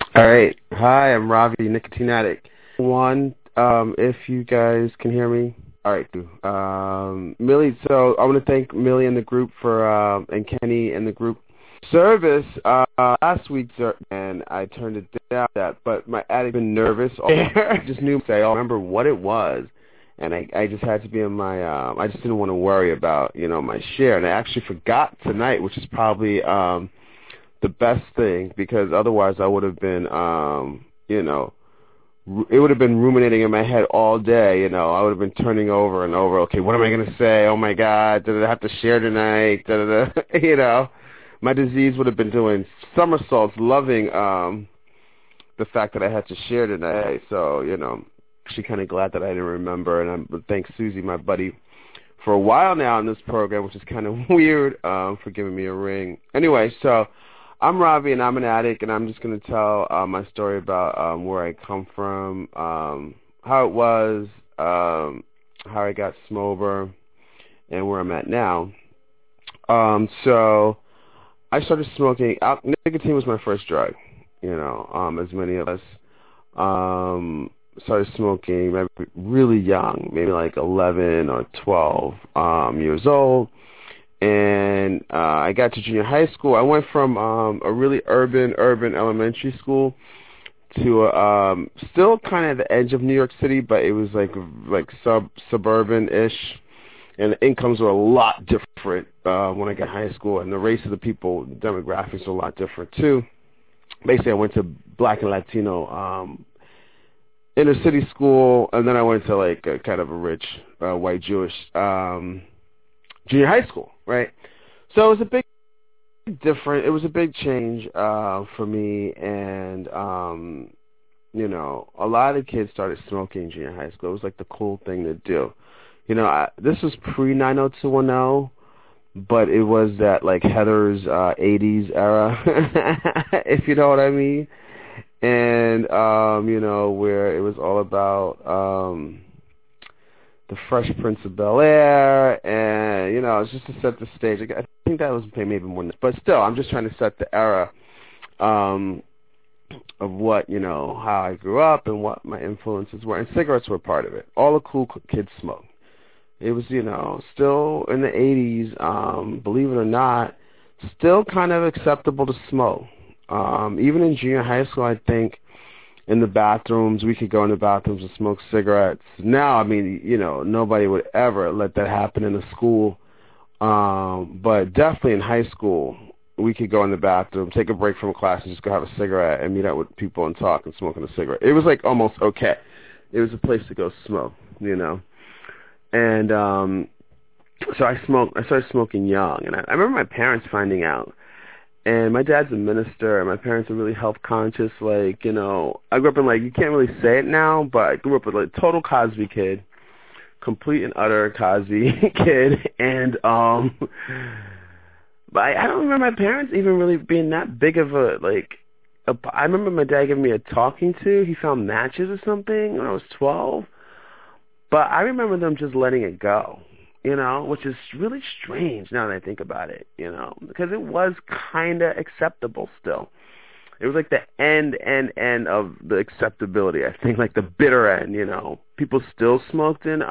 All right. Hi, I'm Ravi, Nicotine Addict. If you guys can hear me. All right. Millie, so I want to thank Millie and the group for, and Kenny and the group service last week, and I turned it down, but my addict been nervous. I just knew, I remember what it was, and I just had to be in my, I just didn't want to worry about, my share, and I actually forgot tonight, which is probably, the best thing, because otherwise I would have been, it would have been ruminating in my head all day, I would have been turning over and over, okay, what am I going to say? Oh my God, did I have to share tonight? My disease would have been doing somersaults, loving the fact that I had to share tonight. So, actually kind of glad that I didn't remember, and I thank Susie, my buddy, for a while now in this program, which is kind of weird, for giving me a ring. Anyway, so I'm Ravi, and I'm an addict, and I'm just going to tell my story about where I come from, how it was, how I got sober, and where I'm at now. So I started smoking. Nicotine was my first drug, as many of us. Started smoking maybe really young, maybe like 11 or 12 years old. And I got to junior high school. I went from a really urban elementary school to still kind of at the edge of New York City, but it was like suburban-ish, and the incomes were a lot different when I got high school, and the race of the people, demographics were a lot different too. Basically, I went to Black and Latino inner city school, and then I went to like a kind of a rich white Jewish junior high school, right? So it was a big change for me, and a lot of kids started smoking in junior high school. It was like the cool thing to do. This was pre-90210, but it was that like Heather's 80s era, if you know what I mean. And where it was all about the Fresh Prince of Bel-Air, and it's just to set the stage. I think that was maybe more than this, but still, I'm just trying to set the era of what, how I grew up and what my influences were, and cigarettes were part of it. All the cool kids smoked. It was, still in the 80s, believe it or not, still kind of acceptable to smoke. Even in junior high school, I think, in the bathrooms, we could go in the bathrooms and smoke cigarettes. Now, I mean, nobody would ever let that happen in a school. But definitely in high school, we could go in the bathroom, take a break from class, and just go have a cigarette and meet up with people and talk and smoking a cigarette. It was like almost okay. It was a place to go smoke, And so I started smoking young, and I remember my parents finding out. And my dad's a minister, and my parents are really health conscious. Like, I grew up in, like, you can't really say it now, but I grew up with, like, total Cosby kid, complete and utter Cosby kid. And, but I don't remember my parents even really being that big of I remember my dad giving me a talking to. He found matches or something when I was 12. But I remember them just letting it go. Which is really strange now that I think about it, because it was kind of acceptable still. It was like the end of the acceptability, I think, like the bitter end, People still smoked in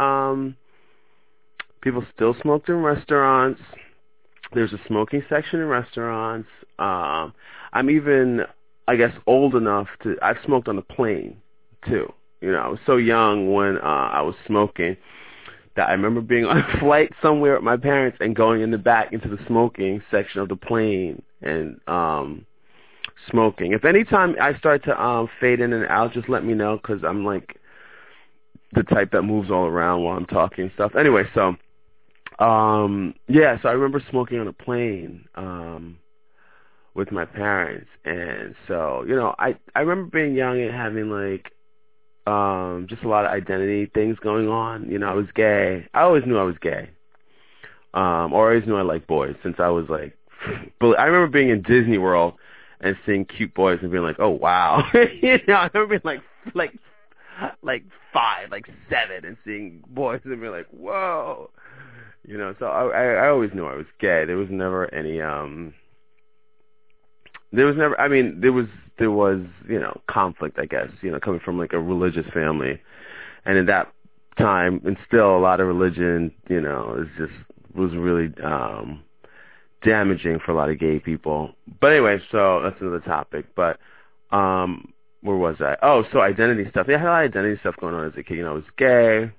restaurants. There's a smoking section in restaurants. I'm even, I guess, old enough I've smoked on a plane, too. I was so young when I was smoking, that I remember being on a flight somewhere with my parents and going in the back into the smoking section of the plane and smoking. If any time I start to fade in and out, just let me know, because I'm like the type that moves all around while I'm talking and stuff. Anyway, so so I remember smoking on a plane with my parents, and so I remember being young and having like just a lot of identity things going on. I was gay. I always knew I was gay. Or I always knew I liked boys since I was like, I remember being in Disney World and seeing cute boys and being like, oh wow. I remember being like 5, like 7 and seeing boys and being like, whoa. So I always knew I was gay. There was never any There was never. I mean, there was conflict, I guess. Coming from like a religious family, and at that time, and still a lot of religion, was really damaging for a lot of gay people. But anyway, so that's another topic. But where was I? Oh, so identity stuff. Yeah, I had a lot of identity stuff going on as a kid. I was gay.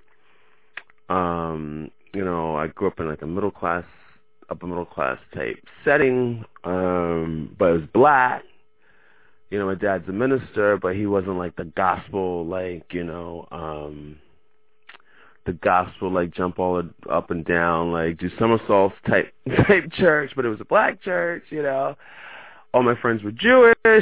I grew up in like a upper middle class type setting. But I was black. My dad's a minister, but he wasn't like the gospel, the gospel, like jump all up and down, like do somersaults type church, but it was a black church, All my friends were Jewish.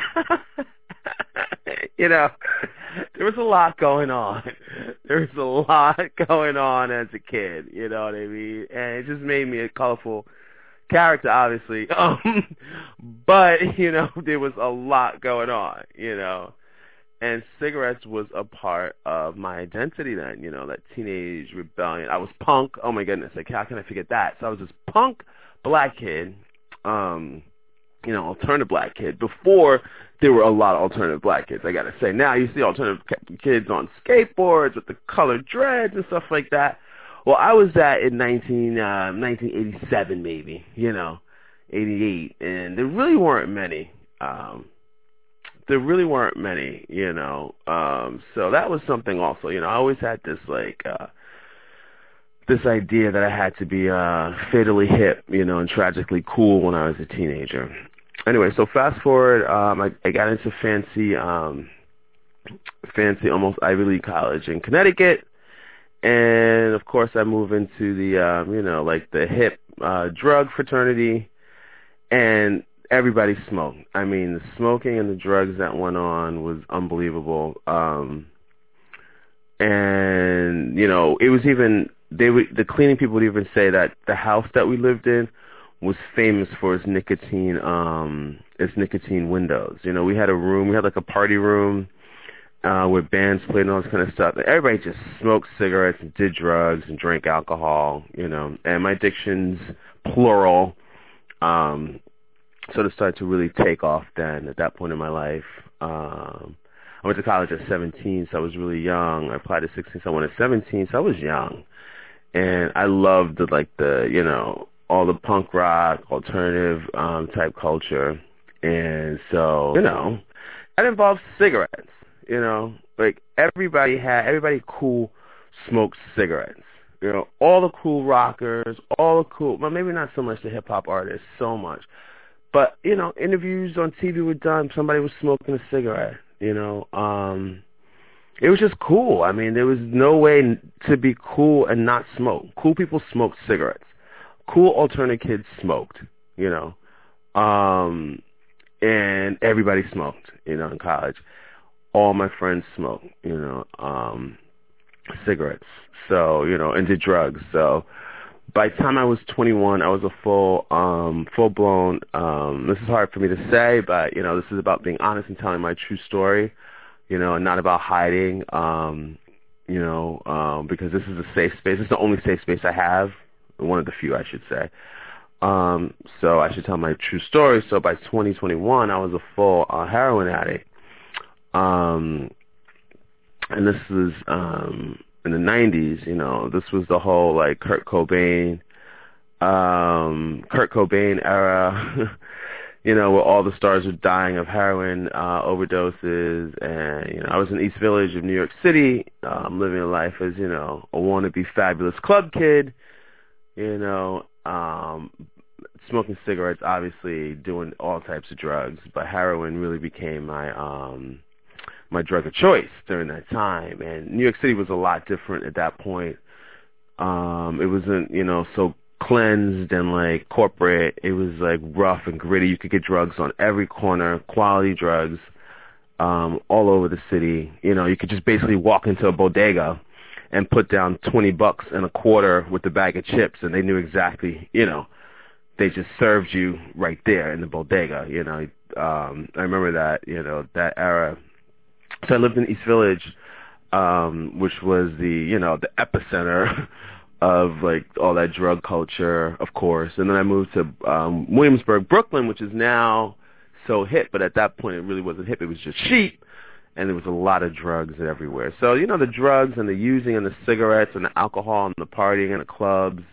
There was a lot going on. There was a lot going on as a kid, you know what I mean? And it just made me a colorful character, obviously. But, there was a lot going on, And cigarettes was a part of my identity then, that teenage rebellion. I was punk. Oh my goodness, like how can I forget that? So I was this punk black kid, alternative black kid. Before there were a lot of alternative black kids, I gotta say. Now you see alternative kids on skateboards with the colored dreads and stuff like that. Well, I was that in 1987 maybe, 88, and there really weren't many. So that was something also, I always had this this idea that I had to be fatally hip, and tragically cool when I was a teenager. Anyway, so fast forward, I got into fancy almost Ivy League college in Connecticut, and of course I moved into the the hip drug fraternity, and everybody smoked. I mean, the smoking and the drugs that went on was unbelievable. And it was even the cleaning people would even say that the house that we lived in was famous for its nicotine windows. We had like a party room where bands played and all this kind of stuff. Everybody just smoked cigarettes and did drugs and drank alcohol, and my addictions, plural, sort of started to really take off then at that point in my life. I went to college at 17, so I was really young. I applied at 16, so I went at 17, so I was young. And I loved all the punk rock, alternative type culture. And so, that involves cigarettes, like everybody cool smoked cigarettes. All the cool rockers, well, maybe not so much the hip hop artists, so much. But, interviews on TV were done, somebody was smoking a cigarette, it was just cool. I mean, there was no way to be cool and not smoke. Cool people smoked cigarettes. Cool alternative kids smoked, and everybody smoked, in college. All my friends smoked, cigarettes. So, and did drugs. So by the time I was 21, I was a full-blown, this is hard for me to say, but, this is about being honest and telling my true story, and not about hiding, because this is a safe space. It's the only safe space I have, one of the few, I should say. So I should tell my true story. So by 2021, I was a full heroin addict. And this was in the 90s, this was the whole like Kurt Cobain era, where all the stars were dying of heroin overdoses. And I was in East Village of New York City, living a life as a wannabe fabulous club kid, smoking cigarettes, obviously doing all types of drugs, but heroin really became my drug of choice during that time. And New York City was a lot different at that point. It wasn't, so cleansed and like corporate. It was like rough and gritty. You could get drugs on every corner, quality drugs, all over the city. You could just basically walk into a bodega and put down $20 and a quarter with a bag of chips, and they knew exactly, they just served you right there in the bodega. I remember that, that era. So I lived in East Village, which was the epicenter of like all that drug culture, of course. And then I moved to Williamsburg, Brooklyn, which is now so hip, but at that point it really wasn't hip. It was just cheap, and there was a lot of drugs everywhere. So, the drugs and the using and the cigarettes and the alcohol and the partying and the clubs,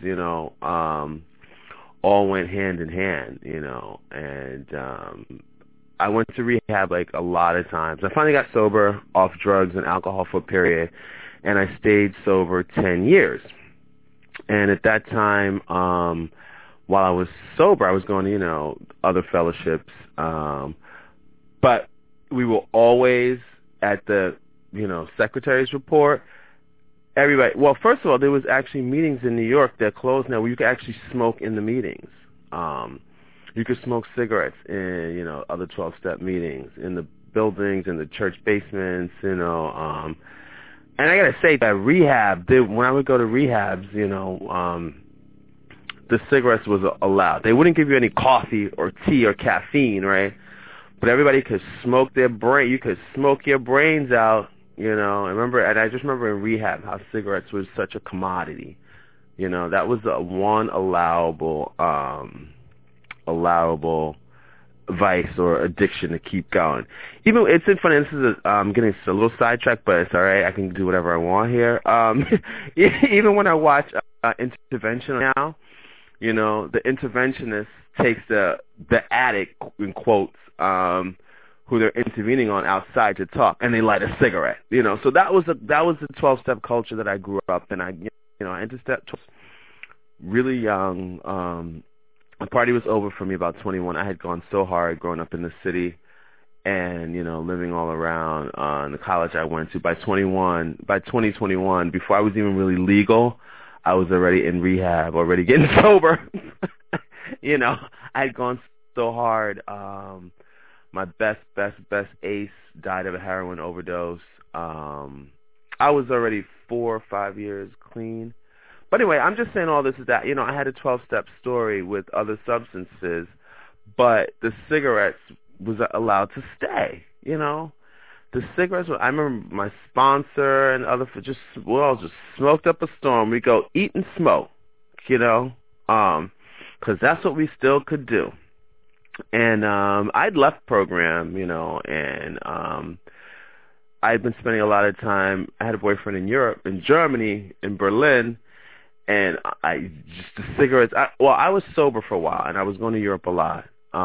all went hand in hand, and I went to rehab like a lot of times. I finally got sober off drugs and alcohol for a period, and I stayed sober 10 years. And at that time, while I was sober, I was going to, other fellowships, but we were always at the, secretary's report. Everybody, well, first of all, there was actually meetings in New York that closed now where you could actually smoke in the meetings. You could smoke cigarettes in, other 12-step meetings, in the buildings, in the church basements, and I gotta say that rehab, when I would go to rehabs, the cigarettes was allowed. They wouldn't give you any coffee or tea or caffeine, right? But everybody could smoke their brain. You could smoke your brains out, and I just remember in rehab how cigarettes was such a commodity. That was the one allowable vice or addiction to keep going. Even it's funny. This is I'm getting a little sidetracked, but it's all right. I can do whatever I want here. Even when I watch intervention now, the interventionist takes the addict in quotes, who they're intervening on outside to talk, and they light a cigarette. So that was the 12-step culture that I grew up in. I entered step really young. The party was over for me about 21. I had gone so hard growing up in the city and, living all around the college I went to. By 2021, before I was even really legal, I was already in rehab, already getting sober. I had gone so hard. My best ace died of a heroin overdose. I was already 4 or 5 years clean. But anyway, I'm just saying all this is that, I had a 12-step story with other substances, but the cigarettes was allowed to stay, The cigarettes, I remember my sponsor and other, we all just smoked up a storm. We go eat and smoke, because that's what we still could do. And I'd left program, and I'd been spending a lot of time, I had a boyfriend in Europe, in Germany, in Berlin, and the cigarettes, I was sober for a while, and I was going to Europe a lot,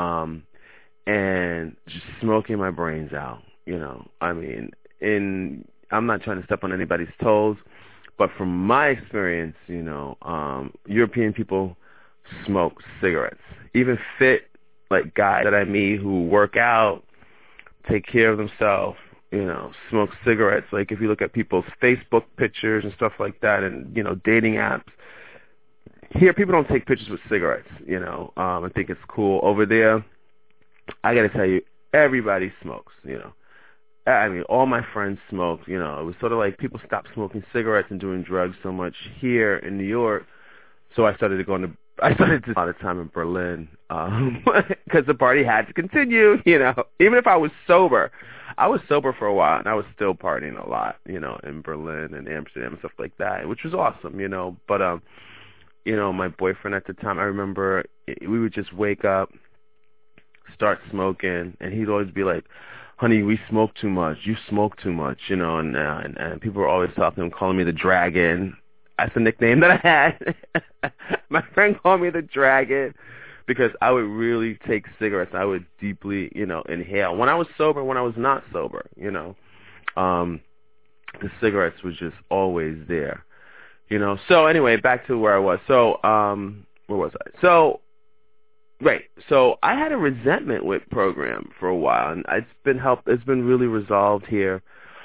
and just smoking my brains out, I'm not trying to step on anybody's toes, but from my experience, European people smoke cigarettes, even fit, like guys that I meet who work out, take care of themselves, smoke cigarettes. Like if you look at people's Facebook pictures and stuff like that, and dating apps, here people don't take pictures with cigarettes. I think it's cool. Over there, I got to tell you, everybody smokes. All my friends smoked. It was sort of like people stopped smoking cigarettes and doing drugs so much here in New York. So I started to do a lot of time in Berlin because the party had to continue, even if I was sober. I was sober for a while, and I was still partying a lot, in Berlin and Amsterdam and stuff like that, which was awesome, But, my boyfriend at the time, I remember we would just wake up, start smoking, and he'd always be like, honey, we smoke too much. You smoke too much, and people were always talking, calling me the Dragon. That's a nickname that I had. My friend called me the Dragon because I would really take cigarettes. I would deeply, inhale. When I was sober, when I was not sober, the cigarettes was just always there, So anyway, back to where I was. So, where was I? So, right. So I had a resentment with program for a while, and it's been really resolved here.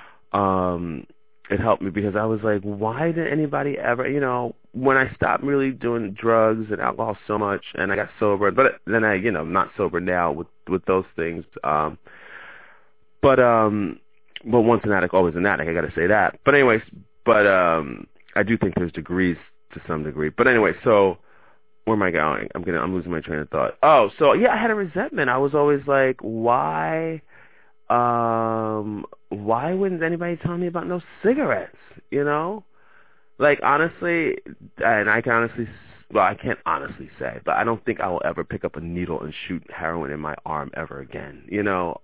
It helped me because I was like, why did anybody ever, when I stopped really doing drugs and alcohol so much and I got sober, but then I, not sober now with those things. But once an addict, always an addict. I got to say that. But anyways, I do think there's degrees to some degree. But anyway, so where am I going? I'm losing my train of thought. Oh, so yeah, I had a resentment. I was always like, why wouldn't anybody tell me about no cigarettes, Like, honestly, and I can honestly well, I can't honestly say, but I don't think I will ever pick up a needle and shoot heroin in my arm ever again, you know.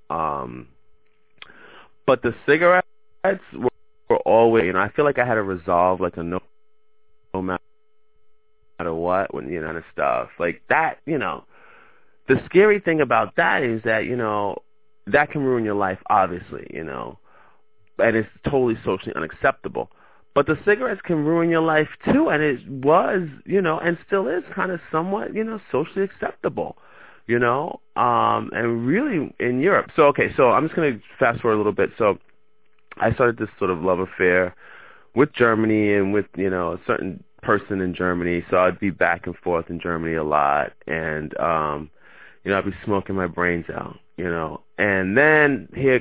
But the cigarettes were always, you know, I feel like I had a resolve, like a no matter what, when, you know, and stuff like that, you know. The scary thing about that is that, you know, that can ruin your life, obviously, you know, and it's totally socially unacceptable. But the cigarettes can ruin your life too, and it was, you know, and still is kind of somewhat, you know, socially acceptable, you know, and really in Europe. So, okay, so I'm just going to fast forward a little bit. So I started this sort of love affair with Germany and with, you know, a certain person in Germany. So I'd be back and forth in Germany a lot, and, you know, I'd be smoking my brains out, you know, and then here,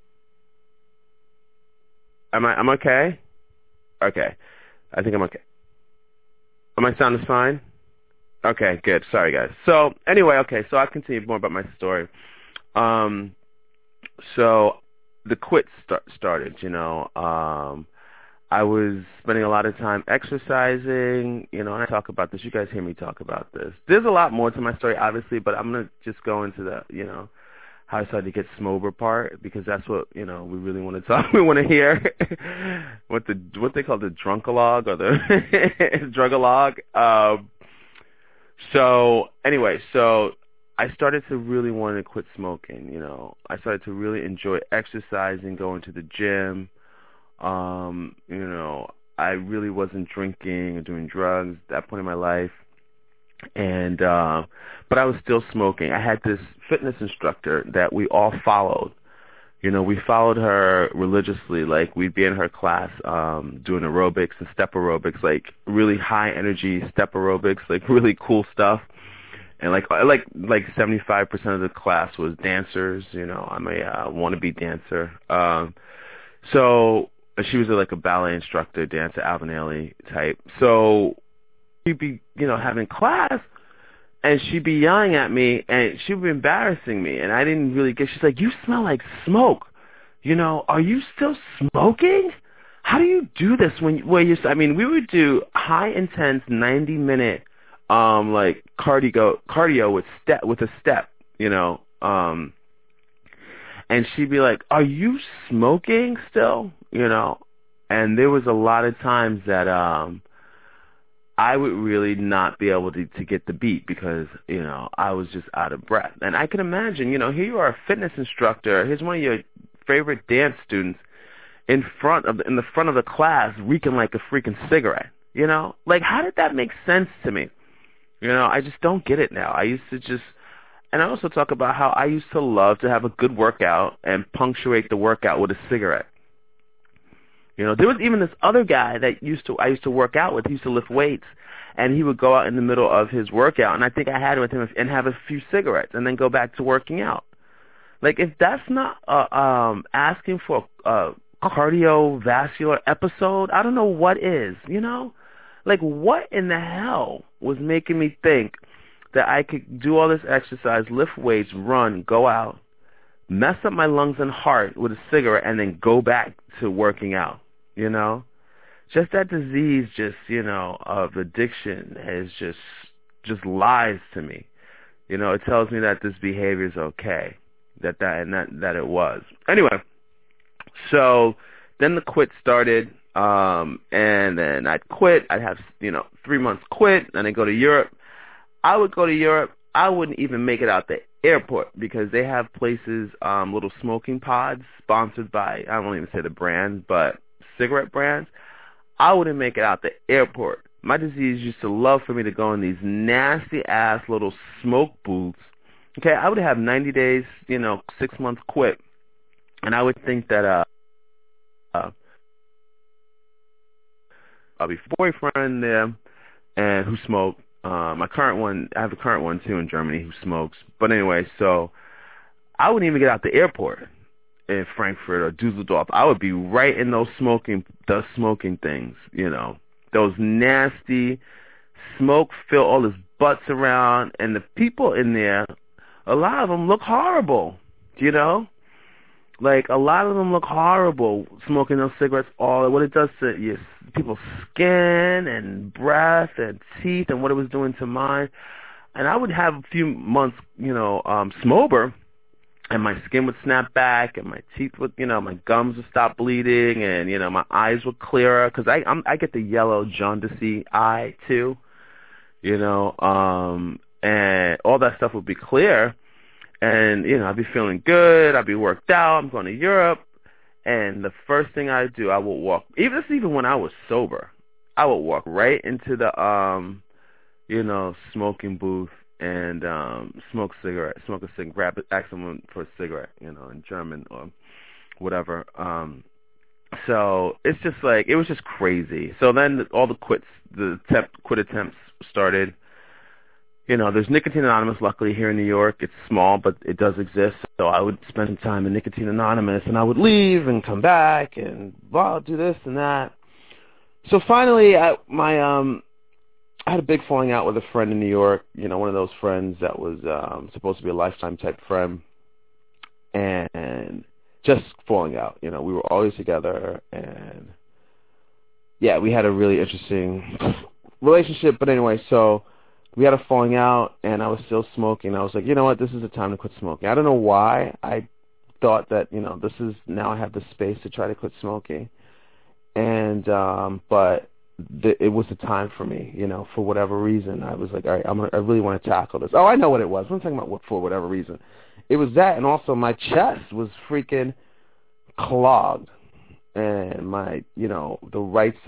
I'm okay? Okay. I think I'm okay. My sound is fine? Okay, good. Sorry, guys. So, anyway, okay, so I'll continue more about my story. So, the quit started, you know. I was spending a lot of time exercising, you know, and I talk about this. You guys hear me talk about this. There's a lot more to my story, obviously, but I'm going to just go into the, you know, how I started to get sober part, because that's what, you know, we really want to talk. We want to hear what they call the drunkalogue or the drugalogue. So anyway, so I started to really want to quit smoking. You know, I started to really enjoy exercising, going to the gym. You know, I really wasn't drinking or doing drugs at that point in my life. And but I was still smoking. I had this fitness instructor that we all followed. You know, we followed her religiously. Like, we'd be in her class doing aerobics and step aerobics, like really high energy step aerobics, like really cool stuff. And like 75% of the class was dancers. You know, I'm a wannabe dancer. So she was like a ballet instructor, dancer, Alvin Ailey type. So she'd be, you know, having class, and she'd be yelling at me, and she'd be embarrassing me, and I didn't really get. She's like, "You smell like smoke. You know, are you still smoking? How do you do this when you?" I mean, we would do high intense 90-minute like cardio with a step, you know. And she'd be like, "Are you smoking still?" You know, and there was a lot of times that I would really not be able to get the beat, because, you know, I was just out of breath. And I can imagine, you know, here you are, a fitness instructor. Here's one of your favorite dance students in the front of the class, reeking like a freaking cigarette. You know, like, how did that make sense to me? You know, I just don't get it now. I used to just, and I also talk about how I used to love to have a good workout and punctuate the workout with a cigarette. You know, there was even this other guy that I used to work out with. He used to lift weights, and he would go out in the middle of his workout, and I think I had with him and have a few cigarettes and then go back to working out. Like, if that's not asking for a cardiovascular episode, I don't know what is, you know? Like, what in the hell was making me think that I could do all this exercise, lift weights, run, go out, mess up my lungs and heart with a cigarette, and then go back to working out? You know, just that disease, just, you know, of addiction is just lies to me. You know, it tells me that this behavior is okay, that it was. Anyway, so then the quit started, and then I'd quit. I'd have, you know, 3 months quit, and I'd go to Europe. I would go to Europe. I wouldn't even make it out the airport, because they have places, little smoking pods sponsored by, I won't even say the brand, but cigarette brands. I wouldn't make it out the airport. My disease used to love for me to go in these nasty ass little smoke booths. Okay, I would have 90 days, you know, 6 months quit, and I would think that I'll be boyfriend there and who smoked. My current one, I have a current one too in Germany who smokes. But anyway, so I wouldn't even get out the airport in Frankfurt or Dusseldorf. I would be right in those smoking things, you know, those nasty smoke fill all these butts around, and the people in there, a lot of them look horrible, you know, like a lot of them look horrible smoking those cigarettes. All what it does to your people's skin and breath and teeth and what it was doing to mine. And I would have a few months, smober, and my skin would snap back, and my teeth would, my gums would stop bleeding, and my eyes would clearer because I get the yellow jaundice eye too, and all that stuff would be clear, and I'd be feeling good, I'd be worked out, I'm going to Europe, and the first thing I do, I would walk, even when I was sober, I would walk right into the smoking booth and smoke a cigarette, ask someone for a cigarette, in German or whatever. So it's just like, it was just crazy. So then all the quit attempts started. There's Nicotine Anonymous, luckily, here in New York. It's small, but it does exist. So I would spend some time in Nicotine Anonymous, and I would leave and come back and do this and that. So finally, I had a big falling out with a friend in New York, one of those friends that was supposed to be a lifetime type friend, and just falling out. We were always together, and yeah, we had a really interesting relationship. But anyway, so we had a falling out, and I was still smoking. I was like, you know what, this is the time to quit smoking. I don't know why. I thought that, this is, now I have the space to try to quit smoking. And, but it was the time for me, for whatever reason. I was like, all right, I really want to tackle this. Oh, I know what it was. I'm talking about for whatever reason. It was that, and also my chest was freaking clogged. And my, the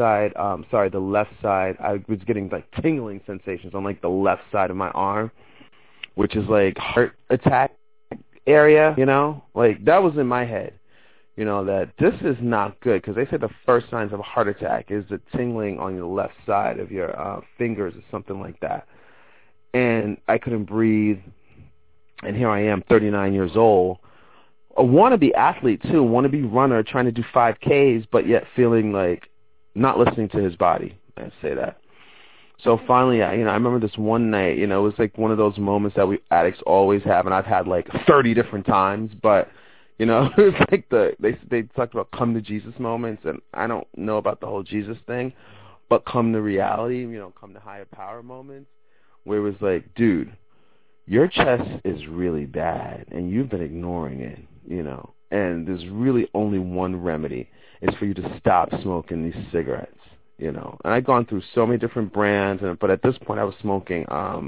left side, I was getting like tingling sensations on like the left side of my arm, which is like heart attack area, like that was in my head, that this is not good, because they said the first signs of a heart attack is the tingling on your left side of your fingers or something like that. And I couldn't breathe, and here I am, 39 years old, a wannabe athlete too, wannabe runner, trying to do 5Ks, but yet feeling like not listening to his body. I'd say that. So finally, I remember this one night, it was like one of those moments that we addicts always have, and I've had like 30 different times, but it was like they talked about come to Jesus moments, and I don't know about the whole Jesus thing, but come to reality, come to higher power moments, where it was like, dude, your chest is really bad, and you've been ignoring it, and there's really only one remedy, is for you to stop smoking these cigarettes, And I'd gone through so many different brands, but at this point I was smoking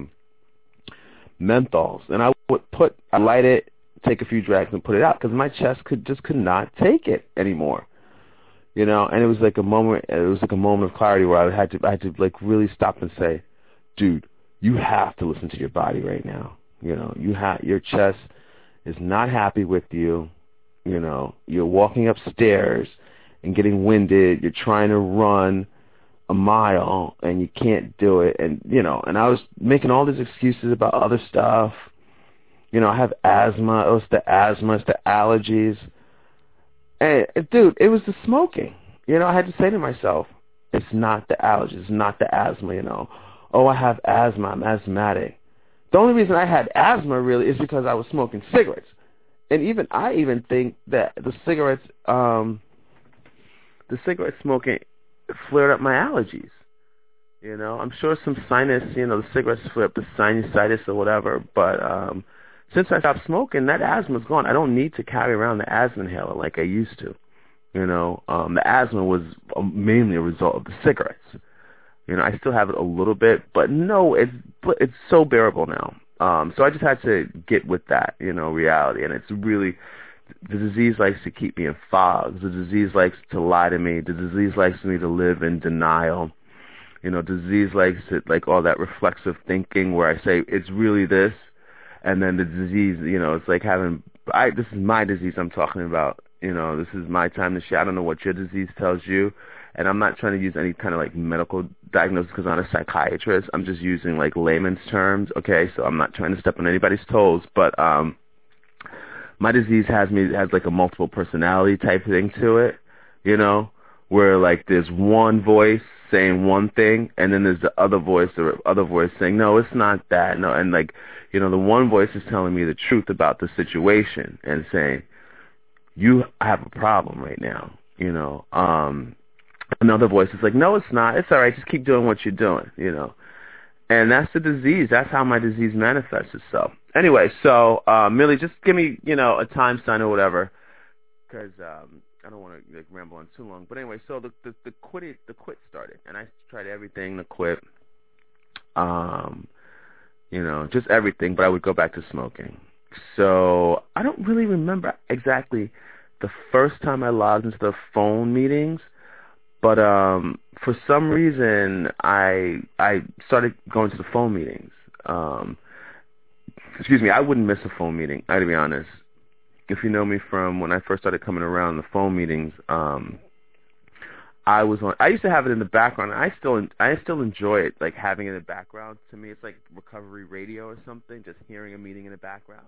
menthols, and I light it, take a few drags, and put it out, because my chest could not take it anymore, and it was like a moment of clarity where I had to like really stop and say, dude, you have to listen to your body right now. Your chest is not happy with you. You're walking upstairs and getting winded. You're trying to run a mile and you can't do it. And, and I was making all these excuses about other stuff. I have asthma. Oh, it's the asthma. It's the allergies. And, dude, it was the smoking. I had to say to myself, it's not the allergies. It's not the asthma, Oh, I have asthma. I'm asthmatic. The only reason I had asthma really is because I was smoking cigarettes. And I even think that the cigarette smoking flared up my allergies. I'm sure some sinus, the cigarettes flare up the sinusitis or whatever, but since I stopped smoking, that asthma's gone. I don't need to carry around the asthma inhaler like I used to. The asthma was mainly a result of the cigarettes. I still have it a little bit, but no, it's so bearable now. So I just had to get with that, reality. And it's really, the disease likes to keep me in fogs. The disease likes to lie to me. The disease likes me to live in denial. Disease likes it, like all that reflexive thinking where I say it's really this, and then the disease, it's like this is my disease I'm talking about. This is my time to share. I don't know what your disease tells you. And I'm not trying to use any kind of like medical diagnosis because I'm not a psychiatrist. I'm just using like layman's terms. Okay, so I'm not trying to step on anybody's toes. But my disease has like a multiple personality type thing to it, where like there's one voice saying one thing, and then there's the other voice saying, no, it's not that. No, and like, the one voice is telling me the truth about the situation and saying, you have a problem right now, another voice is like, no, it's not. It's all right. Just keep doing what you're doing, And that's the disease. That's how my disease manifests itself. Anyway, so Millie, just give me, a time sign or whatever, because I don't want to ramble on too long. But anyway, so the quit started, and I tried everything to quit, just everything. But I would go back to smoking. So I don't really remember exactly the first time I logged into the phone meetings. But for some reason, I started going to the phone meetings. I wouldn't miss a phone meeting, to be honest. If you know me from when I first started coming around the phone meetings, I used to have it in the background. And I still enjoy it, like having it in the background. To me, it's like recovery radio or something, just hearing a meeting in the background.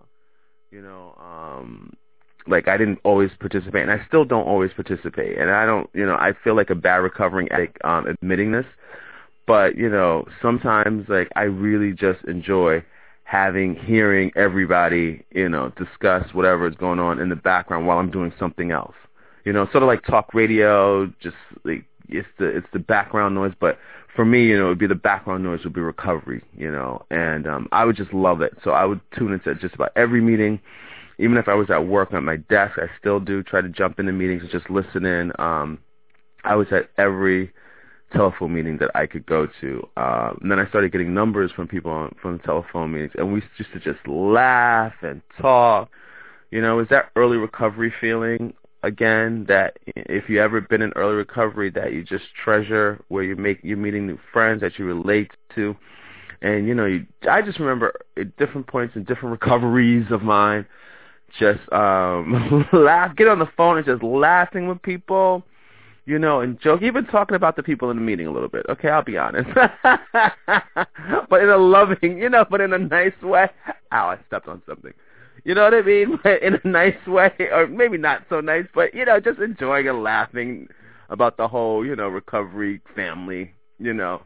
Like I didn't always participate, and I still don't always participate. And I don't, I feel like a bad recovering addict admitting this. But, sometimes like I really just enjoy hearing everybody, discuss whatever is going on in the background while I'm doing something else. Sort of like talk radio, just like it's the background noise. But for me, it would be the background noise would be recovery, and I would just love it. So I would tune into just about every meeting. Even if I was at work at my desk, I still do try to jump into meetings and just listen in. I was at every telephone meeting that I could go to. And then I started getting numbers from people from the telephone meetings, and we used to just laugh and talk. Is that early recovery feeling again that if you ever been in early recovery that you just treasure, where you're meeting new friends that you relate to. And, I just remember at different points in different recoveries of mine, just laugh, get on the phone and just laughing with people, and joke, even talking about the people in the meeting a little bit. Okay, I'll be honest. But in a loving, but in a nice way. Ow, I stepped on something. You know what I mean? But in a nice way, or maybe not so nice, but, just enjoying and laughing about the whole, recovery family, Let's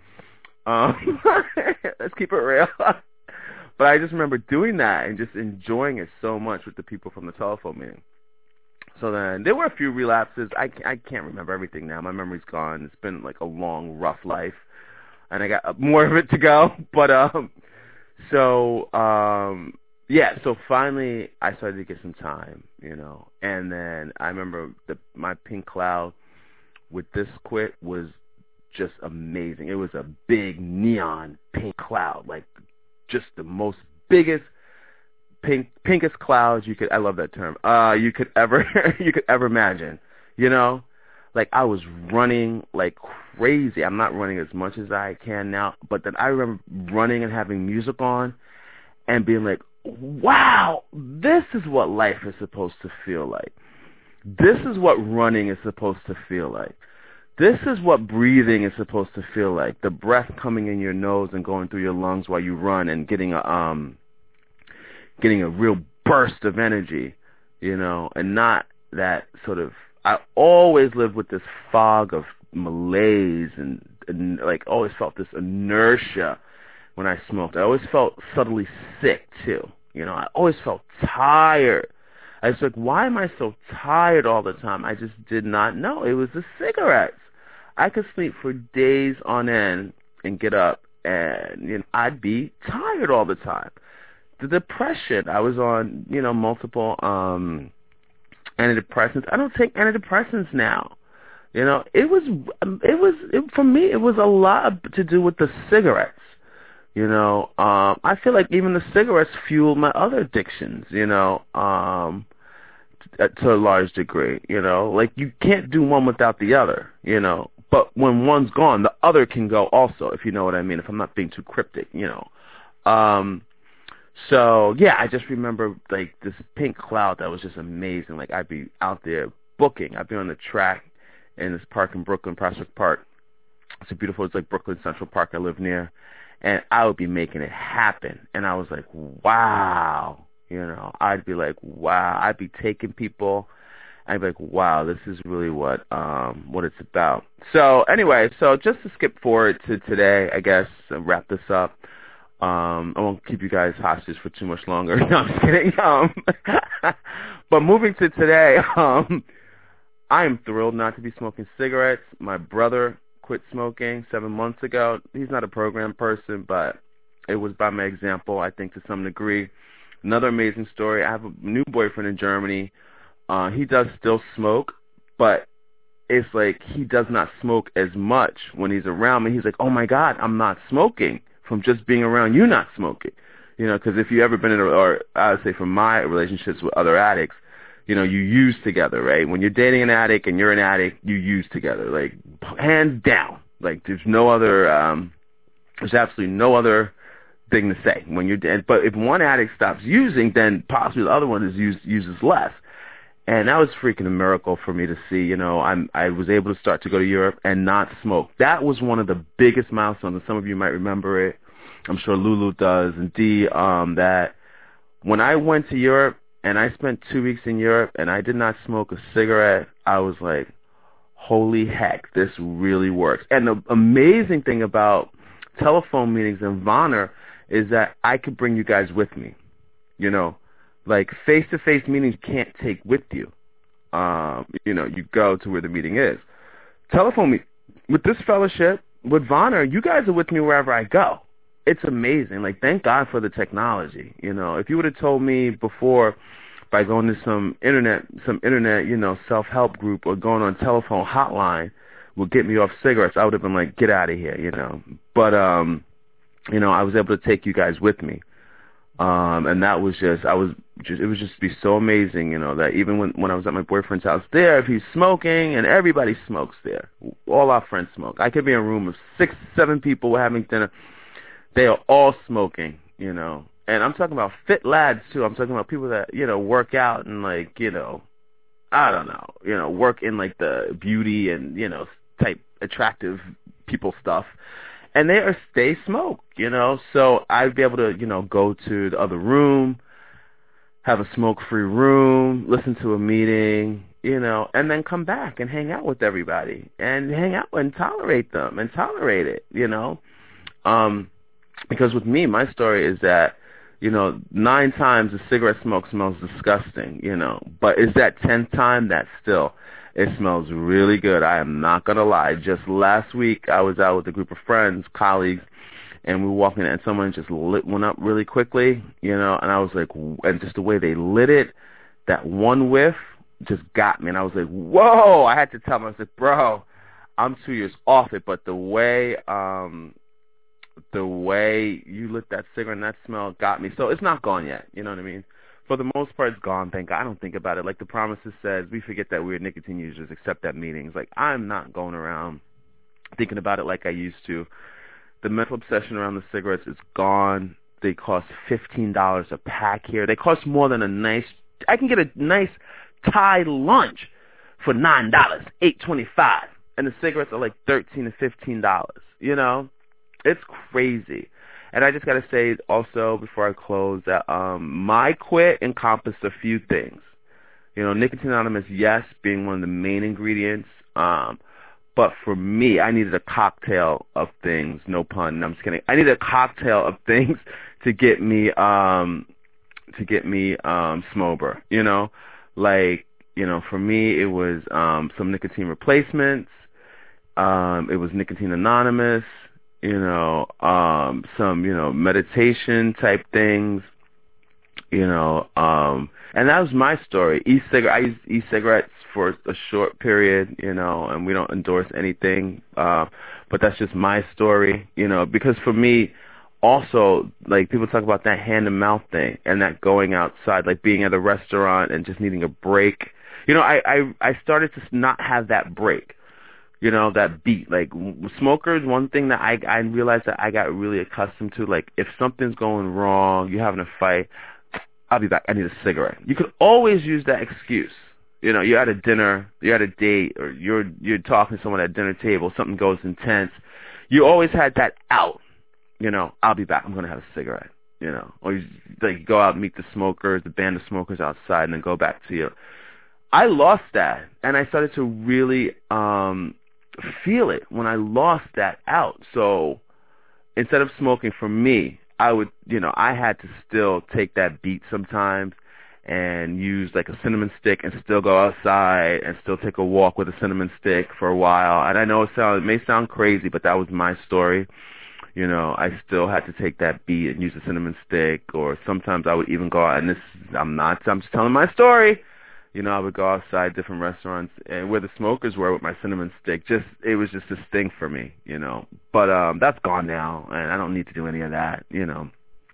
keep it real. But I just remember doing that and just enjoying it so much with the people from the telephone meeting. So then there were a few relapses. I can't remember everything now. My memory's gone. It's been like a long, rough life, and I got more of it to go. But so finally I started to get some time, And then I remember my pink cloud with this quit was just amazing. It was a big neon pink cloud, like just the most biggest pinkest clouds you could, I love that term, you could ever imagine, like I was running like crazy. I'm not running as much as I can now, but then I remember running and having music on and being like, wow, this is what life is supposed to feel like. This is what running is supposed to feel like. This is what breathing is supposed to feel like. The breath coming in your nose and going through your lungs while you run and getting a real burst of energy, and not that sort of, I always lived with this fog of malaise and like always felt this inertia when I smoked. I always felt subtly sick too. I always felt tired. I was like, why am I so tired all the time? I just did not know. It was the cigarettes. I could sleep for days on end and get up and, I'd be tired all the time. The depression, I was on, multiple antidepressants. I don't take antidepressants now. For me, it was a lot to do with the cigarettes. I feel like even the cigarettes fueled my other addictions, to a large degree, like you can't do one without the other, but when one's gone, the other can go also, if you know what I mean, if I'm not being too cryptic, So, yeah, I just remember, like, this pink cloud that was just amazing. Like, I'd be out there booking. I'd be on the track in this park in Brooklyn, Prospect Park. It's like Brooklyn Central Park I live near. And I would be making it happen. And I was like, wow. I'd be like, wow. I'd be taking people. I'd be like, wow, this is really what it's about. So, anyway, just to skip forward to today, I guess, and wrap this up. I won't keep you guys hostage for too much longer. No, I'm just kidding. But moving to today, I am thrilled not to be smoking cigarettes. My brother quit smoking 7 months ago. He's not a program person, but it was by my example, I think, to some degree. Another amazing story, I have a new boyfriend in Germany. He does still smoke, but it's like he does not smoke as much when he's around me. He's like, oh, my God, I'm not smoking from just being around you not smoking. You know, because if you've ever been in, or I would say from my relationships with other addicts, you know, you use together, right? When you're dating an addict and you're an addict, you use together, like, hands down. Like, there's no other, there's absolutely no other thing to say. When you're dead. But if one addict stops using, then possibly the other one uses less. And that was freaking a miracle for me to see. You know, I was able to start to go to Europe and not smoke. That was one of the biggest milestones, and some of you might remember it. I'm sure Lulu does, and Dee, that when I went to Europe and I spent 2 weeks in Europe and I did not smoke a cigarette, I was like, holy heck, this really works. And the amazing thing about telephone meetings and Vonner is that I could bring you guys with me. You know, like face-to-face meetings you can't take with you. You know, you go to where the meeting is. Telephone meeting, with this fellowship, with Vonner, you guys are with me wherever I go. It's amazing. Like, thank God for the technology. You know, if you would have told me before by going to some internet, you know, self-help group or going on telephone hotline will get me off cigarettes, I would have been like, get out of here, you know. But, you know, I was able to take you guys with me. And that was it was just be so amazing, you know, that even when I was at my boyfriend's house there, if he's smoking, and everybody smokes there, all our friends smoke. I could be in a room of 6, 7 people, we're having dinner. They are all smoking, you know. And I'm talking about fit lads, too. I'm talking about people that, you know, work out and, like, you know, I don't know, you know, work in, like, the beauty and, you know, type attractive people stuff. And they smoke, you know. So I'd be able to, you know, go to the other room, have a smoke-free room, listen to a meeting, you know, and then come back and hang out with everybody and hang out and tolerate them and tolerate it, you know. Because with me, my story is that, you know, 9 times the cigarette smoke smells disgusting, you know. But it's that 10th time that still, it smells really good. I am not going to lie. Just last week, I was out with a group of friends, colleagues, and we were walking and someone just lit one up really quickly, you know, and I was like, and just the way they lit it, that one whiff just got me. And I was like, whoa, I had to tell them, I was like, bro, I'm 2 years off it, but the way you lit that cigarette and that smell got me. So it's not gone yet, you know what I mean? For the most part, it's gone, thank God. I don't think about it. Like the Promises says, we forget that we're nicotine users except at meetings. Like, I'm not going around thinking about it like I used to. The mental obsession around the cigarettes is gone. They cost $15 a pack here. They cost more than I can get a nice Thai lunch for $9, $8.25. And the cigarettes are like $13 to $15, you know? It's crazy. And I just got to say also before I close that my quit encompassed a few things. You know, Nicotine Anonymous, yes, being one of the main ingredients. But for me, I needed a cocktail of things. No pun. I'm just kidding. I needed a cocktail of things to get me smober. You know, like, you know, for me it was some nicotine replacements. It was Nicotine Anonymous. You know, some, you know, meditation type things, you know, and that was my story. I used e-cigarettes for a short period, you know, and we don't endorse anything, but that's just my story, you know, because for me, also, like, people talk about that hand-to-mouth thing and that going outside, like being at a restaurant and just needing a break. You know, I started to not have that break. You know, that beat. Like, smokers, one thing that I realized that I got really accustomed to, like, if something's going wrong, you're having a fight, I'll be back, I need a cigarette. You could always use that excuse. You know, you're at a dinner, you're at a date, or you're talking to someone at a dinner table, something goes intense. You always had that out. You know, I'll be back, I'm going to have a cigarette. You know, or you, like, go out and meet the smokers, the band of smokers outside, and then go back to you. I lost that, and I started to really feel it when I lost that out. So instead of smoking, for me, I would, you know, I had to still take that beat sometimes and use like a cinnamon stick and still go outside and still take a walk with a cinnamon stick for a while. And I know it may sound crazy, but that was my story. You know, I still had to take that beat and use a cinnamon stick, or sometimes I would even go out, and I'm just telling my story. You know, I would go outside different restaurants and where the smokers were with my cinnamon stick. It was just this thing for me, you know. But that's gone now, and I don't need to do any of that, you know.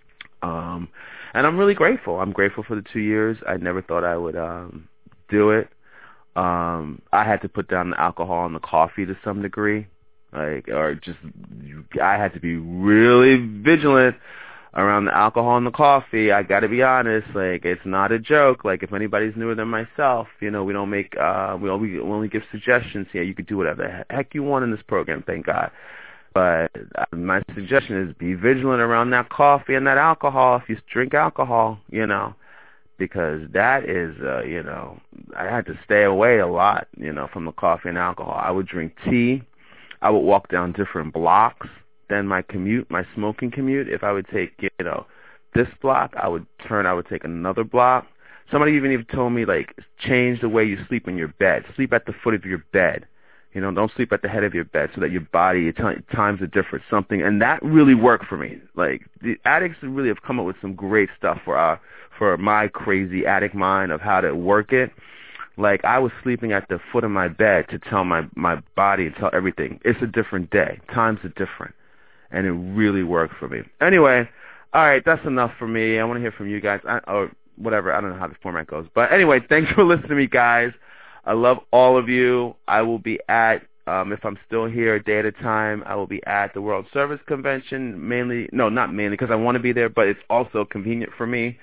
And I'm really grateful. I'm grateful for the 2 years. I never thought I would do it. I had to put down the alcohol and the coffee to some degree. I had to be really vigilant around the alcohol and the coffee. I got to be honest, like, it's not a joke. Like, if anybody's newer than myself, you know, we don't make, we only give suggestions here. You could do whatever the heck you want in this program, thank God. But my suggestion is be vigilant around that coffee and that alcohol if you drink alcohol, you know, because that is, you know, I had to stay away a lot, you know, from the coffee and alcohol. I would drink tea. I would walk down different blocks than my smoking commute. If I would take, you know, this block, I would take another block. Somebody even told me, like, change the way you sleep in your bed. Sleep at the foot of your bed. You know, don't sleep at the head of your bed so that your body, times are different, something. And that really worked for me. Like, the addicts really have come up with some great stuff for my crazy addict mind of how to work it. Like, I was sleeping at the foot of my bed to tell my body and tell everything, it's a different day. Times are different. And it really worked for me. Anyway, all right, that's enough for me. I want to hear from you guys. Or whatever, I don't know how the format goes. But anyway, thanks for listening to me, guys. I love all of you. I will be at, if I'm still here a day at a time, I will be at the World Service Convention, not mainly because I want to be there, but it's also convenient for me.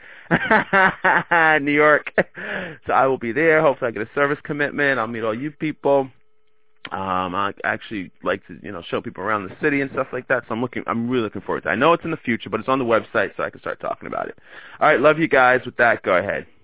New York. So I will be there. Hopefully I get a service commitment. I'll meet all you people. I actually like to, you know, show people around the city and stuff like that. So I'm really looking forward to it. I know it's in the future, but it's on the website, so I can start talking about it. All right, love you guys. With that, go ahead.